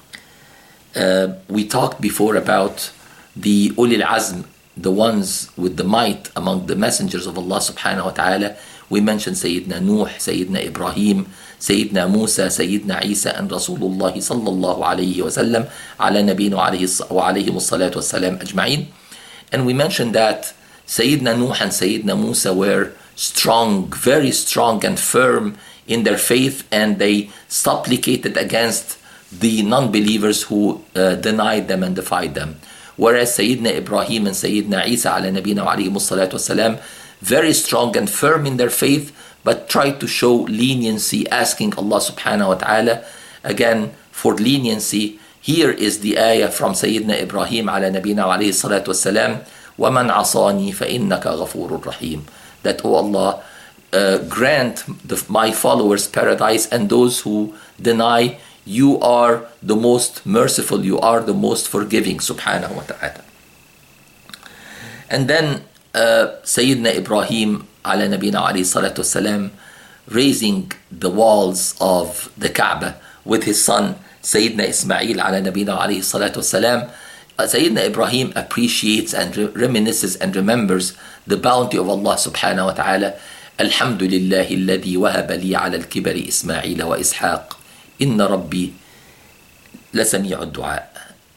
We talked before about the Ulil Azm, the ones with the might among the messengers of Allah subhanahu wa ta'ala. We mentioned Sayyidina Nuh, Sayyidina Ibrahim, Sayyidina Musa, Sayyidina Isa, and Rasulullah sallallahu alayhi wa sallam, ala nabiyina wa alayhim as-salatu was-salam ajma'in. And we mentioned that Sayyidina Nuh and Sayyidina Musa were strong, very strong and firm in their faith, and they supplicated against the non-believers who denied them and defied them. Whereas Sayyidina Ibrahim and Sayyidina Isa ala nabiyina wa alayhim as-salatu was-salam, very strong and firm in their faith, but tried to show leniency, asking Allah subhanahu wa ta'ala again for leniency. Here is the ayah from Sayyidina Ibrahim ala nabiyina wa alayhi salatu wassalam, وَمَنْ عَصَانِي فَإِنَّكَ غَفُورٌ رَحِيمٌ. That, oh Allah, grant my followers paradise, and those who deny, you are the most merciful, you are the most forgiving, subhanahu wa ta'ala. And then Sayyidina Ibrahim ala nabiyina wa alayhi salatu wassalam, raising the walls of the Kaaba with his son Sayyidina Ismail ala nabiyina wa alayhi salatu wassalam. Sayyidina Ibrahim appreciates and reminisces and remembers the bounty of Allah subhanahu wa ta'ala. Alhamdulillahi alladhi wahaba li ala al-kibari Ismail wa Ishaq. Inna Rabbi lasami'u ad-du'a.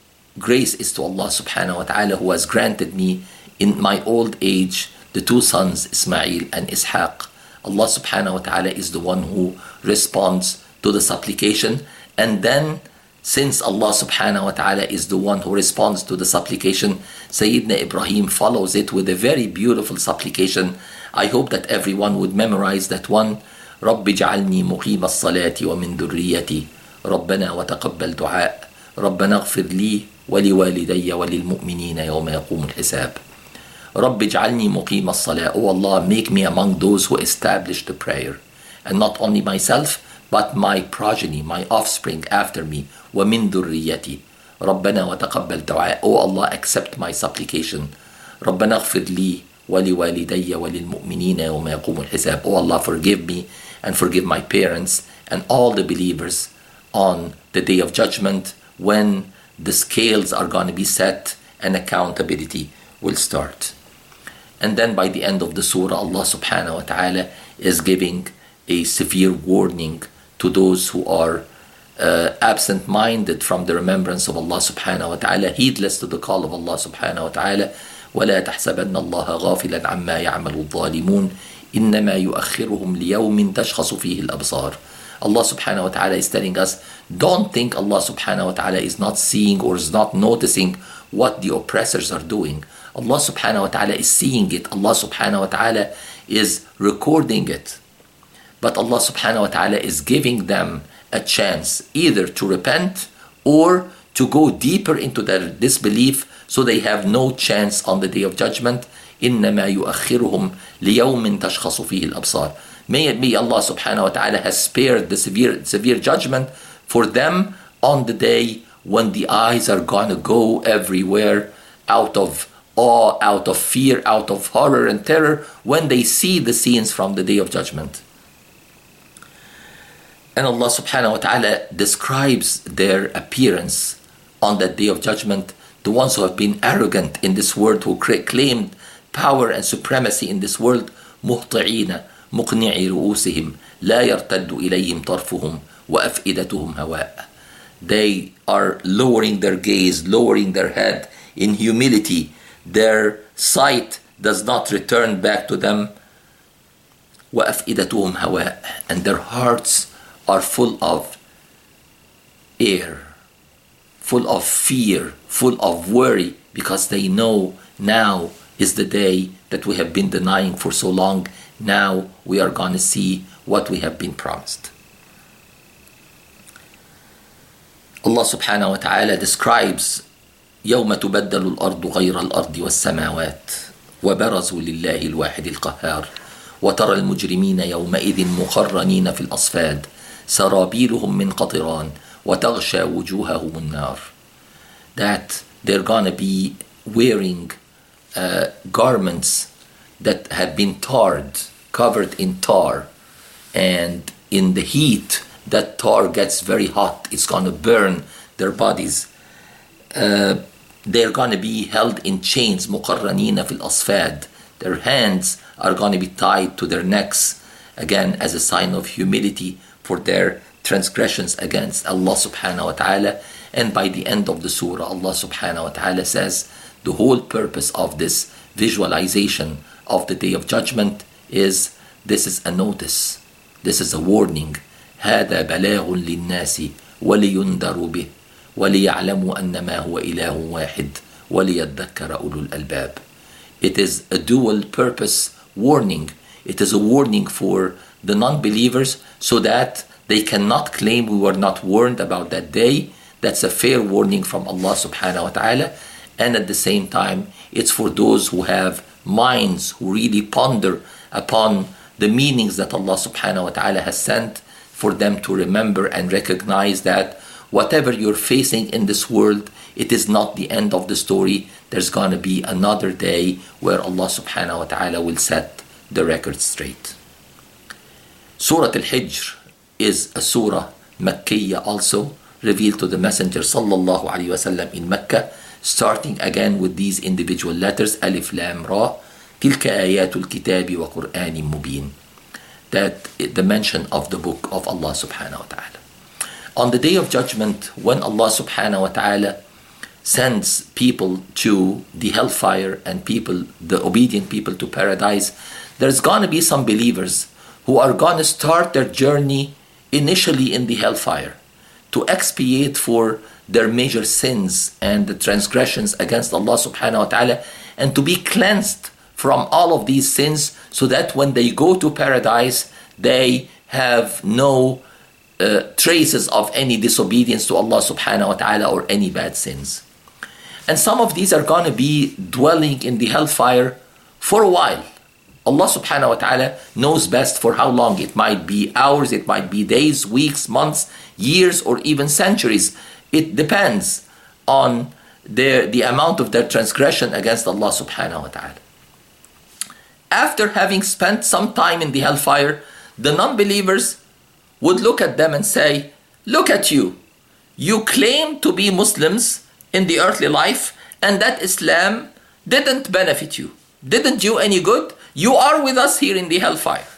Grace is to Allah subhanahu wa ta'ala, who has granted me in my old age the two sons Ismail and Ishaq. Allah subhanahu wa ta'ala is the one who responds to the supplication, and then since Allah subhanahu wa ta'ala is the one who responds to the supplication, Sayyidina Ibrahim follows it with a very beautiful supplication. I hope that everyone would memorize that one. رَبِّ اجْعَلْنِي مُقِيمَ الصَّلَاةِ وَمِن ذُرِّيَّتِي رَبَّنَا وَتَقَبَّلْ دُعَاء رَبَّنَا اغْفِرْ لِي وَلِوَالِدَيَّ وَلِلْمُؤْمِنِينَ يَوْمَ يَقُومُ الْحِسَابِ. رَبِّ اجْعَلْنِي مُقِيمَ الصَّلَاةِ. Oh Allah, make me among those who establish the prayer, and not only myself, but my progeny, my offspring after me. وَمِن ذُرِّيَّتِي رَبَّنَا وَتَقَبَّلْ دُعَاء. Oh Allah, accept my supplication. رَبَّنَا اغْفِرْ لِي وَلِوَالِدَيَّ وَلِلْمُؤْمِنِينَ يَوْمَ يَقُومُ الْحِسَابِ. Oh Allah, forgive me and forgive my parents and all the believers on the day of judgment, when the scales are going to be set and accountability will start. And then by the end of the surah, Allah subhanahu wa ta'ala is giving a severe warning to those who are absent-minded from the remembrance of Allah subhanahu wa ta'ala, heedless to the call of Allah subhanahu wa ta'ala. وَلَا تَحْسَبَنَّ اللَّهَ غَافِلًا عَمَّا يَعْمَلُ الظَّالِمُونَ إِنَّمَا يُؤَخِّرُهُمْ لِيَوْمٍ تَشْخَصُ فِيهِ الْأَبْصَارِ. Allah subhanahu wa ta'ala is telling us, don't think Allah subhanahu wa ta'ala is not seeing or is not noticing what the oppressors are doing. Allah subhanahu wa ta'ala is seeing it. Allah subhanahu wa ta'ala is recording it. But Allah subhanahu wa ta'ala is giving them a chance either to repent or to go deeper into their disbelief, so they have no chance on the day of judgment. إِنَّمَا يُؤَخِّرُهُمْ لِيَوْمٍ تَشْخَصُ فِيهِ الْأَبْصَارِ. May it be Allah subhanahu wa ta'ala has spared the severe judgment for them on the day when the eyes are going to go everywhere out of awe, out of fear, out of horror and terror, when they see the scenes from the day of judgment. And Allah subhanahu wa ta'ala describes their appearance on that day of judgment. The ones who have been arrogant in this world, who claimed power and supremacy in this world, مهطعين مقنعي رؤوسهم لا يرتد إليهم طرفهم وأفئدتهم هواء. They are lowering their gaze, lowering their head in humility. Their sight does not return back to them. وأفئدتهم هواء. And their hearts are full of air, full of fear, full of worry, because they know now is the day that we have been denying for so long. Now we are going to see what we have been promised. Allah subhanahu wa ta'ala describes يوم تبدل الأرض غير الأرض والسماوات وبرزوا لله الواحد القهار وترى المجرمين يومئذ مقرنين في الأصفاد سرابيلهم من قطران وتغشى وجوههم النار. That they're gonna be wearing garments that have been tarred, covered in tar, and in the heat that tar gets very hot, it's gonna burn their bodies. They're gonna be held in chains, مقرنين في الأصفاد. Their hands are gonna be tied to their necks, again as a sign of humility for their transgressions against Allah subhanahu wa ta'ala. And by the end of the surah, Allah subhanahu wa ta'ala says the whole purpose of this visualization of the Day of Judgment is, this is a notice, this is a warning. هذا بلاغ للناس ولينذروا به وليعلموا أنما هو إله واحد وليذكر أولو الألباب. It is a dual purpose warning. It is a warning for the non-believers so that they cannot claim we were not warned about that day. That's a fair warning from Allah subhanahu wa ta'ala. And at the same time, it's for those who have minds, who really ponder upon the meanings that Allah subhanahu wa ta'ala has sent, for them to remember and recognize that whatever you're facing in this world, it is not the end of the story. There's going to be another day where Allah subhanahu wa ta'ala will set the record straight. Surah Al-Hijr is a surah Makkiyah, also revealed to the Messenger sallallahu alaihi wasallam in Mecca, starting again with these individual letters, Alif Lam Ra, Tilka Ayatul Kitabi wa Qur'anin Mubin. That the mention of the book of Allah subhanahu wa ta'ala. On the Day of Judgment, when Allah subhanahu wa ta'ala sends people to the hellfire and people, the obedient people, to paradise, there's going to be some believers who are going to start their journey initially in the hellfire to expiate for their major sins and the transgressions against Allah subhanahu wa ta'ala, and to be cleansed from all of these sins, so that when they go to paradise, they have no traces of any disobedience to Allah subhanahu wa ta'ala or any bad sins. And some of these are going to be dwelling in the hellfire for a while. Allah subhanahu wa ta'ala knows best for how long. It might be hours, it might be days, weeks, months, years, or even centuries. It depends on the amount of their transgression against Allah subhanahu wa ta'ala. After having spent some time in the hellfire, the non-believers would look at them and say, look at you. You claim to be Muslims in the earthly life, and that Islam didn't benefit you, didn't do any good. You are with us here in the hellfire.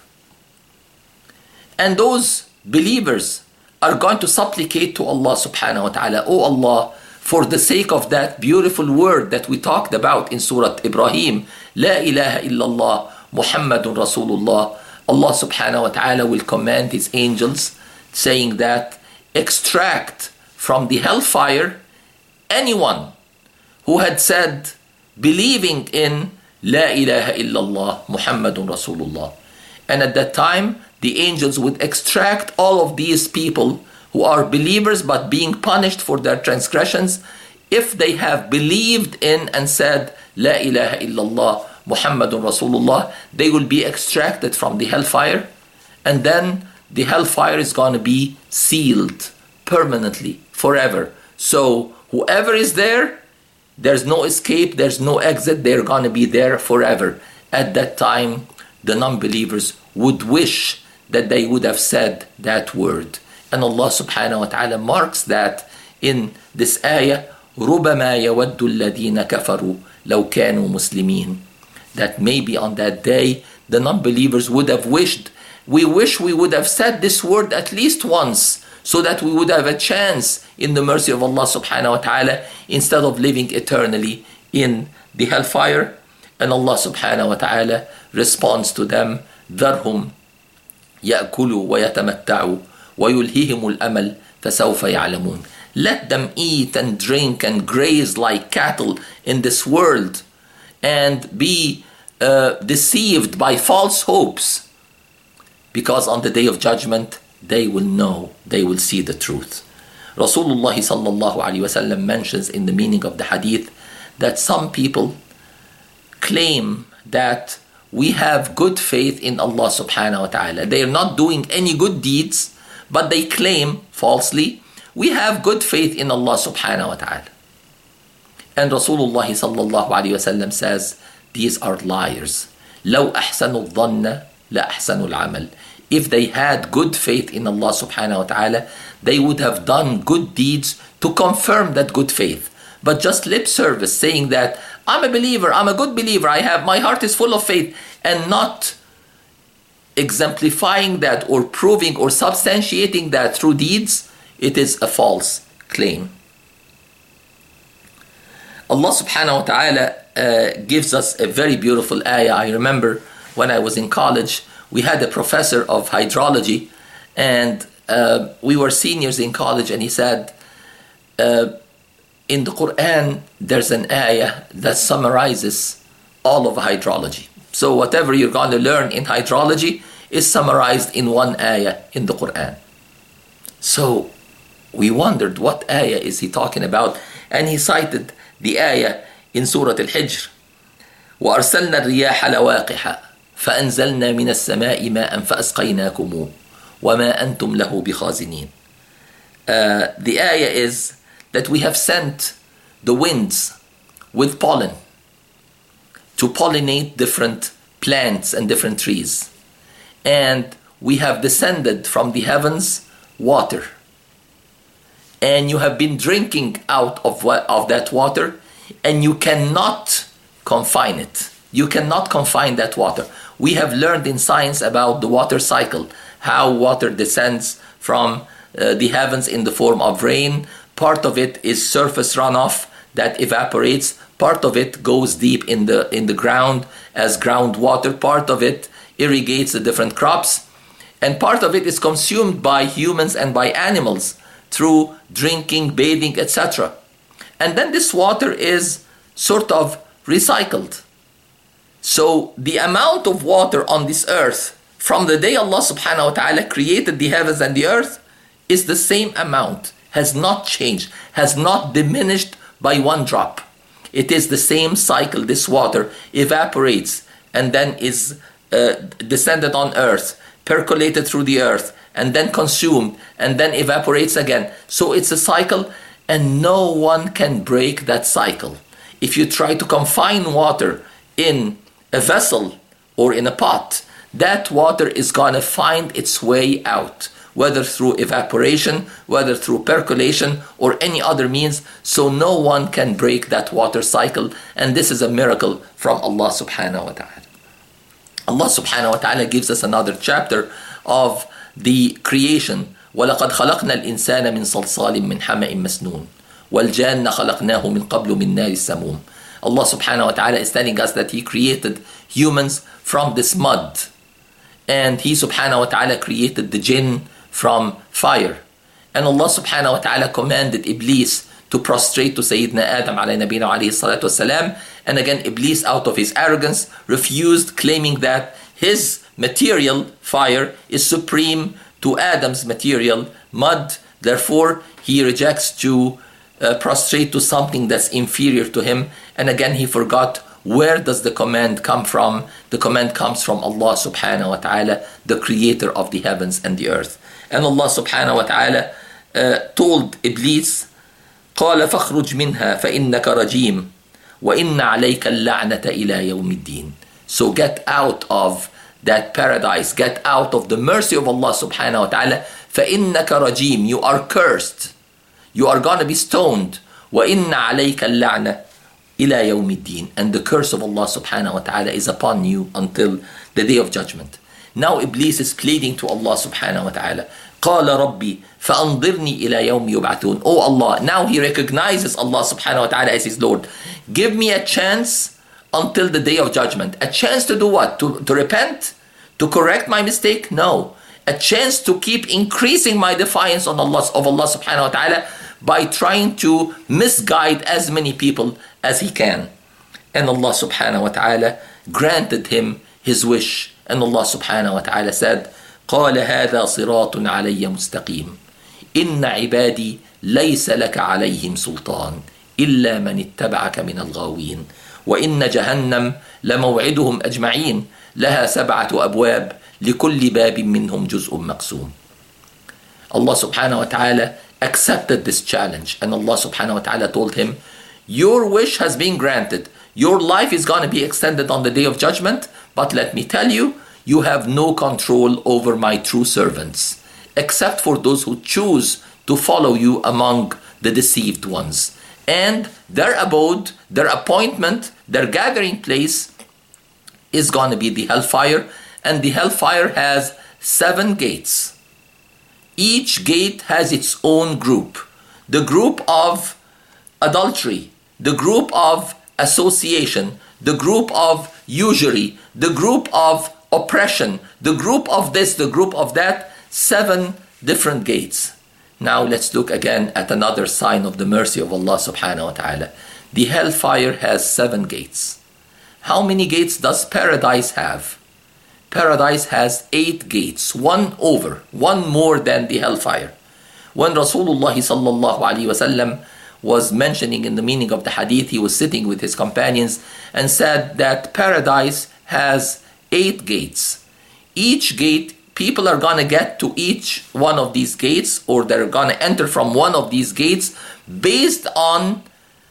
And those believers are going to supplicate to Allah subhanahu wa ta'ala, oh Allah, for the sake of that beautiful word that we talked about in Surah Ibrahim, La ilaha illallah, Muhammadun Rasulullah, Allah subhanahu wa ta'ala will command His angels, saying that extract from the hellfire anyone who had said, believing in La ilaha illallah, Muhammadun Rasulullah. And at that time, the angels would extract all of these people who are believers but being punished for their transgressions, if they have believed in and said La ilaha illallah Muhammadun Rasulullah, they will be extracted from the hellfire, and then the hellfire is going to be sealed permanently, forever. So whoever is there, there's no escape, there's no exit, they're going to be there forever. At that time, the non-believers would wish that they would have said that word. And Allah subhanahu wa ta'ala marks that in this ayah, رُبَمَا يَوَدُّ الَّذِينَ كَفَرُوا لَوْ كَانُوا مُسْلِمِينَ. That maybe on that day, the non-believers would have wished, we wish we would have said this word at least once, so that we would have a chance in the mercy of Allah subhanahu wa ta'ala, instead of living eternally in the hellfire. And Allah subhanahu wa ta'ala responds to them, ذَرْهُمْ يَأْكُلُوا وَيَتَمَتَّعُوا وَيُلْهِهِمُ الْأَمَلِ فَسَوْفَ يَعْلَمُونَ. Let them eat and drink and graze like cattle in this world, and be deceived by false hopes, because on the Day of Judgment, they will know, they will see the truth. Rasulullah sallallahu alaihi wasallam mentions in the meaning of the hadith that some people claim that we have good faith in Allah subhanahu wa ta'ala. They are not doing any good deeds, but they claim falsely, we have good faith in Allah subhanahu wa ta'ala. And Rasulullah sallallahu alaihi wasallam says, these are liars. لو أحسنوا الظن لأحسنوا العمل. If they had good faith in Allah subhanahu wa ta'ala, they would have done good deeds to confirm that good faith. But just lip service, saying that I'm a believer, I'm a good believer, my heart is full of faith, and not exemplifying that or proving or substantiating that through deeds, it is a false claim. Allah subhanahu wa ta'ala gives us a very beautiful ayah. I remember when I was in college, we had a professor of hydrology, and we were seniors in college, and he said, in the Quran, there's an ayah that summarizes all of hydrology. So whatever you're going to learn in hydrology is summarized in one ayah in the Quran. So we wondered, what ayah is he talking about? And he cited the ayah in Surah Al-Hijr. وَأَرْسَلْنَا الرِّيَاحَ لَوَاقِحَ فَأَنزَلْنَا مِنَ السَّمَاءِ مَاءً فَأَسْقَيْنَاكُمُوهُ وَمَا أَنْتُمْ لَهُ بِخَازِنِينَ. The ayah is that we have sent the winds with pollen to pollinate different plants and different trees. And we have descended from the heavens water. And you have been drinking out of that water, and you cannot confine it. You cannot confine that water. We have learned in science about the water cycle, how water descends from the heavens in the form of rain. Part of it is surface runoff that evaporates. Part of it goes deep in the ground as groundwater. Part of it irrigates the different crops. And part of it is consumed by humans and by animals through drinking, bathing, etc. And then this water is sort of recycled. So the amount of water on this earth from the day Allah subhanahu wa ta'ala created the heavens and the earth is the same amount, has not changed, has not diminished by one drop. It is the same cycle. This water evaporates and then is descended on earth, percolated through the earth, and then consumed, and then evaporates again. So it's a cycle, and no one can break that cycle. If you try to confine water in a vessel or in a pot, that water is going to find its way out, whether through evaporation, whether through percolation, or any other means. So no one can break that water cycle, and this is a miracle from Allah subhanahu wa ta'ala. Allah subhanahu wa ta'ala gives us another chapter of the creation. وَلَقَدْ خَلَقْنَا الْإِنسَانَ مِنْ صَلْصَالٍ مِنْ حَمَإٍ مَسْنُونٍ وَالْجَانَّ خَلَقْنَاهُ مِنْ قَبْلُ مِنْ نَارِ السَّمُومِ. Allah subhanahu wa ta'ala is telling us that He created humans from this mud. And He subhanahu wa ta'ala created the jinn from fire. And Allah subhanahu wa ta'ala commanded Iblis to prostrate to Sayyidina Adam alayhi nabina alayhi salatu wasalam. And again, Iblis, out of his arrogance, refused, claiming that his material, fire, is supreme to Adam's material, mud. Therefore, he rejects to prostrate to something that's inferior to him. And again, he forgot, where does the command come from? The command comes from Allah subhanahu wa ta'ala, the creator of the heavens and the earth. And Allah subhanahu wa ta'ala told Iblis, قال فاخرج منها فإنك رجيم وإن عليك اللعنة إلى يوم الدين. So get out of that paradise, get out of the mercy of Allah subhanahu wa ta'ala. فإنك رجيم, you are cursed, you are going to be stoned. وإن عليك اللعنة إلى يوم الدين, and the curse of Allah subhanahu wa ta'ala is upon you until the day of judgment. Now Iblis is pleading to Allah subhanahu wa ta'ala. قال ربي فأنظرني إلى يوم يبعثون. Oh Allah, now he recognizes Allah subhanahu wa ta'ala as his Lord. Give me a chance until the day of judgment. A chance to do what? To repent? To correct my mistake? No. A chance to keep increasing my defiance on Allah subhanahu wa ta'ala by trying to misguide as many people as he can. And Allah subhanahu wa ta'ala granted him his wish. And Allah subhanahu wa ta'ala said, قال هذا صراط علي مستقيم إن عبادي ليس لك عليهم سلطان إلا من اتبعك من الغاوين وإن جهنم لموعدهم أجمعين لها 7 أبواب لكل باب منهم جزء مقسوم. Allah subhanahu wa ta'ala accepted this challenge, and Allah subhanahu wa ta'ala told him, your wish has been granted, your life is going to be extended on the day of judgment, but let me tell you, you have no control over my true servants, except for those who choose to follow you among the deceived ones. And their abode, their appointment, their gathering place is going to be the hellfire. and the hellfire has 7 gates. Each gate has its own group. The group of adultery, the group of association, the group of usury, the group of oppression, the group of this, the group of that, 7 different gates. Now let's look again at another sign of the mercy of Allah subhanahu wa ta'ala. The hellfire has 7 gates. How many gates does paradise have? Paradise has 8 gates, one more than the hellfire. When Rasulullah sallallahu alaihi wasallam was mentioning in the meaning of the hadith, he was sitting with his companions and said that paradise has 8 gates. Each gate, people are going to get to each one of these gates, or they're going to enter from one of these gates based on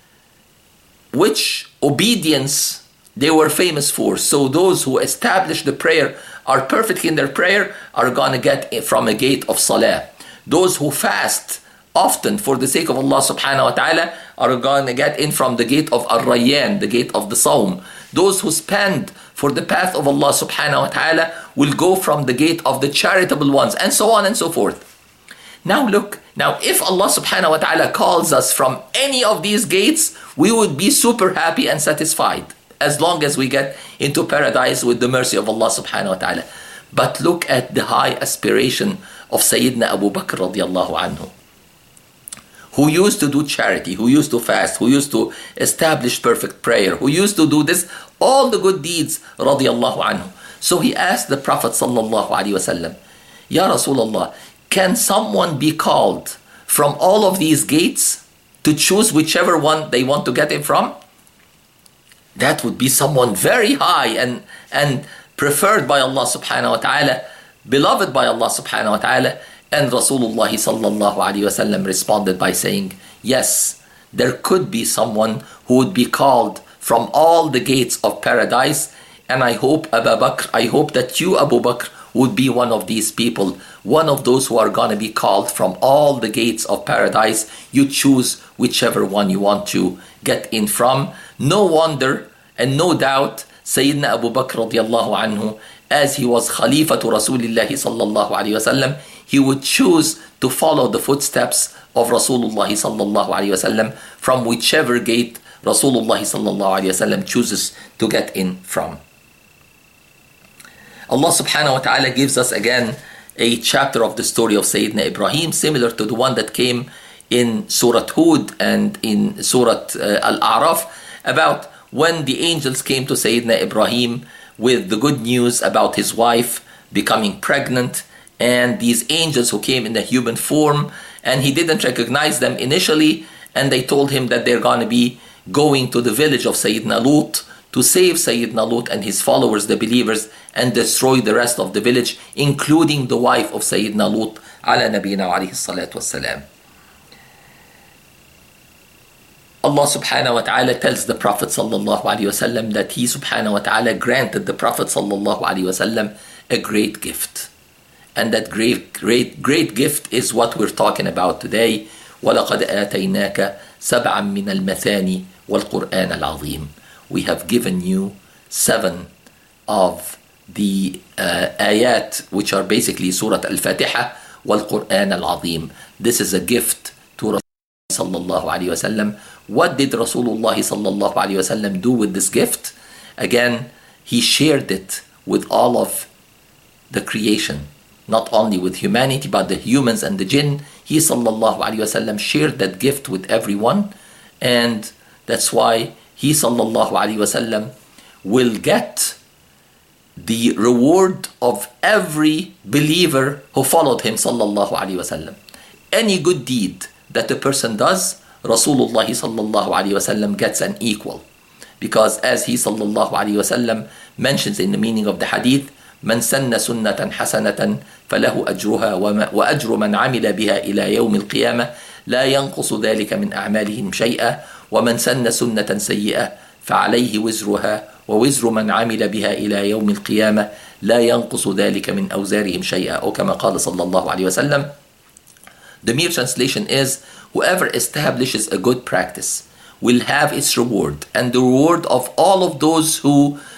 which obedience they were famous for. So those who establish the prayer, are perfect in their prayer, are going to get from a gate of salah. Those who fast often for the sake of Allah subhanahu wa ta'ala are going to get in from the gate of Ar-Rayyan, the gate of the Sawm. Those who spend for the path of Allah subhanahu wa ta'ala will go from the gate of the charitable ones, and so on and so forth. Now look, if Allah subhanahu wa ta'ala calls us from any of these gates, we would be super happy and satisfied, as long as we get into paradise with the mercy of Allah subhanahu wa ta'ala. But look at the high aspiration of Sayyidina Abu Bakr radiallahu anhu, who used to do charity, who used to fast, who used to establish perfect prayer, who used to do this, all the good deeds radiallahu anhu. So he asked the Prophet sallallahu alaihi wasallam, Ya Rasulullah, can someone be called from all of these gates to choose whichever one they want to get in from? That would be someone very high and preferred by Allah subhanahu wa ta'ala, beloved by Allah subhanahu wa ta'ala. And Rasulullah sallallahu alaihi wasallam responded by saying, yes, there could be someone who would be called from all the gates of paradise. And I hope, Abu Bakr, I hope that you, Abu Bakr, would be one of these people, one of those who are going to be called from all the gates of paradise. You choose whichever one you want to get in from. No wonder and no doubt Sayyidina Abu Bakr radiallahu anhu, as he was Khalifa to Rasulullah sallallahu alayhi wasallam, he would choose to follow the footsteps of Rasulullah sallallahu alayhi wasallam from whichever gate Rasulullah sallallahu alayhi wasallam chooses to get in from. Allah subhanahu wa ta'ala gives us again a chapter of the story of Sayyidina Ibrahim, similar to the one that came in Surah Hud and in Surah Al-A'raf, about when the angels came to Sayyidina Ibrahim with the good news about his wife becoming pregnant, and these angels who came in the human form, and he didn't recognize them initially, and they told him that they're going to be going to the village of Sayyidina Lut to save Sayyidina Lut and his followers, the believers, and destroy the rest of the village, including the wife of Sayyidina Lut, ala nabiyina alayhi salatu wassalam. Allah subhanahu wa ta'ala tells the Prophet sallallahu alayhi wasallam that he subhanahu wa ta'ala granted the Prophet sallallahu alayhi wasallam a great gift. And that great gift is what we're talking about today. وَلَقَدْ آتَيْنَاكَ سَبْعًا مِّنَ الْمَثَانِ وَالْقُرْآنَ الْعَظِيمِ. We have given you 7 of the ayat, which are basically Surah Al-Fatiha, وَالْقُرْآنَ الْعَظِيمِ. This is a gift to Rasulullah sallallahu alayhi wasallam. What did Rasulullah sallallahu alayhi wasallam do with this gift? Again, he shared it with all of the creation, not only with humanity, but the humans and the jinn. He sallallahu alayhi wasallam shared that gift with everyone, and that's why he sallallahu alayhi wasallam will get the reward of every believer who followed him sallallahu alayhi wasallam. Any good deed that a person does, Rasulullah sallallahu alayhi wasallam gets an equal, because as he sallallahu alayhi wasallam mentions in the meaning of the hadith, من سن سنة حسنة فله أجرها وأجر من عمل بها إلى يوم القيامة لا ينقص ذلك من أعمالهم شيئا ومن سن سنة سيئة فعليه وزرها ووزر من عمل بها إلى يوم القيامة لا ينقص ذلك من أوزارهم شيئا, أو كما قال صلى الله عليه وسلم. The mere translation is, whoever establishes a good practice will have its reward, and the reward of all of those who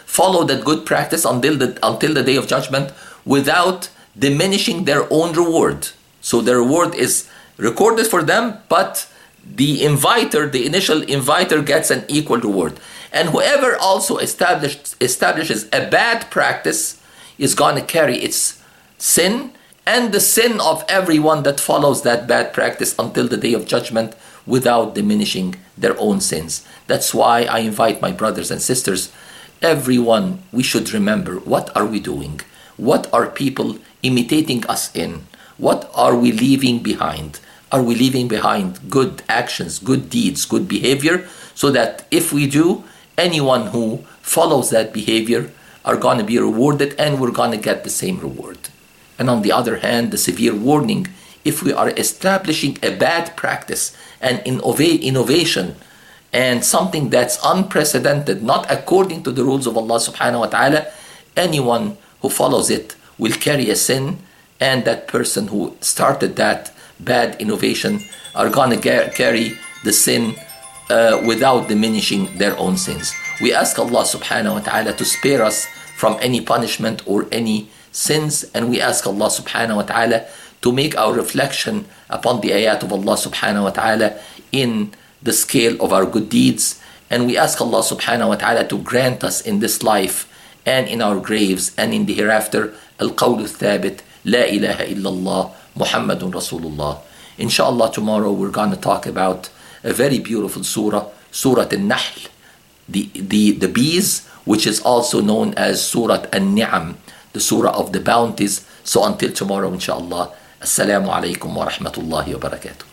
follow that good practice until the day of judgment without diminishing their own reward. So the reward is recorded for them, but the initial inviter gets an equal reward. And whoever also establishes a bad practice is going to carry its sin and the sin of everyone that follows that bad practice until the day of judgment without diminishing their own sins. That's why I invite my brothers and sisters, everyone, we should remember, what are we doing? What are people imitating us in? What are we leaving behind? Are we leaving behind good actions, good deeds, good behavior, so that if we do, anyone who follows that behavior are going to be rewarded and we're going to get the same reward. And on the other hand, the severe warning, if we are establishing a bad practice and innovation and something that's unprecedented, not according to the rules of Allah subhanahu wa ta'ala, anyone who follows it will carry a sin, and that person who started that bad innovation are going to carry the sin without diminishing their own sins. We ask Allah subhanahu wa ta'ala to spare us from any punishment or any sins, and we ask Allah subhanahu wa ta'ala to make our reflection upon the ayat of Allah subhanahu wa ta'ala in the scale of our good deeds, and we ask Allah subhanahu wa ta'ala to grant us in this life and in our graves and in the hereafter al-qawl al-thabit, la ilaha illallah Muhammadun Rasulullah. Inshallah, tomorrow we're going to talk about a very beautiful surah, Surah Al-Nahl, the bees, which is also known as Surah Al-Ni'am, the surah of the bounties. So until tomorrow, inshallah, Assalamu alaikum wa rahmatullahi wa barakatuh.